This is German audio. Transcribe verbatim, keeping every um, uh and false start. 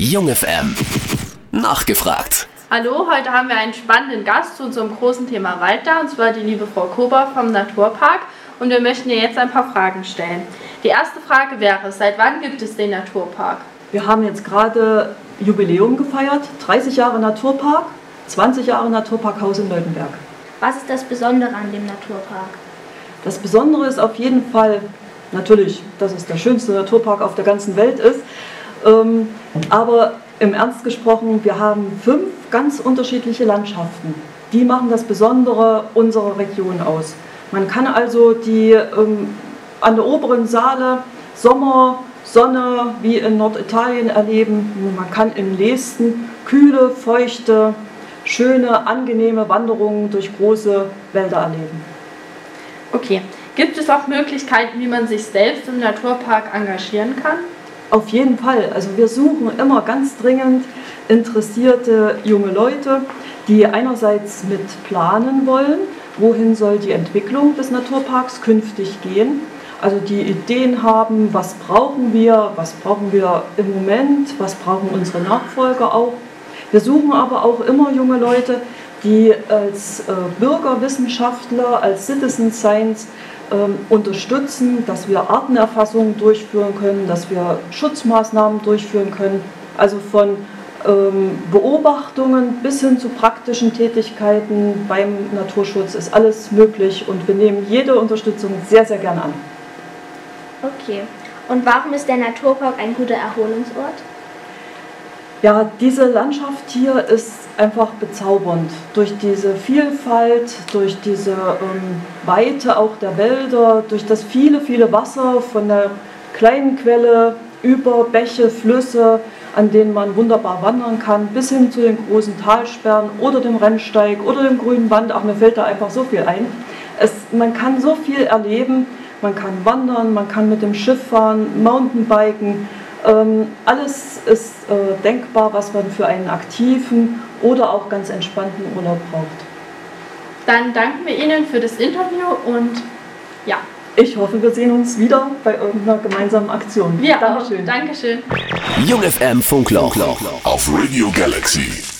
Jung F M. Nachgefragt. Hallo, heute haben wir einen spannenden Gast zu unserem großen Thema Wald da, und zwar die liebe Frau Kober vom Naturpark. Und wir möchten ihr jetzt ein paar Fragen stellen. Die erste Frage wäre, seit wann gibt es den Naturpark? Wir haben jetzt gerade Jubiläum gefeiert, dreißig Jahre Naturpark, zwanzig Jahre Naturparkhaus in Leutenberg. Was ist das Besondere an dem Naturpark? Das Besondere ist auf jeden Fall natürlich, dass es der schönste Naturpark auf der ganzen Welt ist. Ähm, aber im Ernst gesprochen, wir haben fünf ganz unterschiedliche Landschaften. Die machen das Besondere unserer Region aus. Man kann also die ähm, an der oberen Saale Sommer, Sonne wie in Norditalien erleben. Man kann in Leesten kühle, feuchte, schöne, angenehme Wanderungen durch große Wälder erleben. Okay, gibt es auch Möglichkeiten, wie man sich selbst im Naturpark engagieren kann? Auf jeden Fall. Also wir suchen immer ganz dringend interessierte junge Leute, die einerseits mit planen wollen, wohin soll die Entwicklung des Naturparks künftig gehen. Also die Ideen haben, was brauchen wir, was brauchen wir im Moment, was brauchen unsere Nachfolger auch. Wir suchen aber auch immer junge Leute, die als äh, Bürgerwissenschaftler, als Citizen Science ähm, unterstützen, dass wir Artenerfassungen durchführen können, dass wir Schutzmaßnahmen durchführen können. Also von ähm, Beobachtungen bis hin zu praktischen Tätigkeiten beim Naturschutz ist alles möglich und wir nehmen jede Unterstützung sehr, sehr gerne an. Okay. Und warum ist der Naturpark ein guter Erholungsort? Ja, diese Landschaft hier ist einfach bezaubernd. Durch diese Vielfalt, durch diese ähm, Weite auch der Wälder, durch das viele, viele Wasser von der kleinen Quelle über Bäche, Flüsse, an denen man wunderbar wandern kann, bis hin zu den großen Talsperren oder dem Rennsteig oder dem grünen Band. Ach, mir fällt da einfach so viel ein. Es, man kann so viel erleben, man kann wandern, man kann mit dem Schiff fahren, Mountainbiken. Ähm, alles ist äh, denkbar, was man für einen aktiven oder auch ganz entspannten Urlaub braucht. Dann danken wir Ihnen für das Interview und ja. Ich hoffe, wir sehen uns wieder bei irgendeiner gemeinsamen Aktion. Wir Dankeschön. auch. Dankeschön. Jung F M Funkloch auf Radio Galaxy.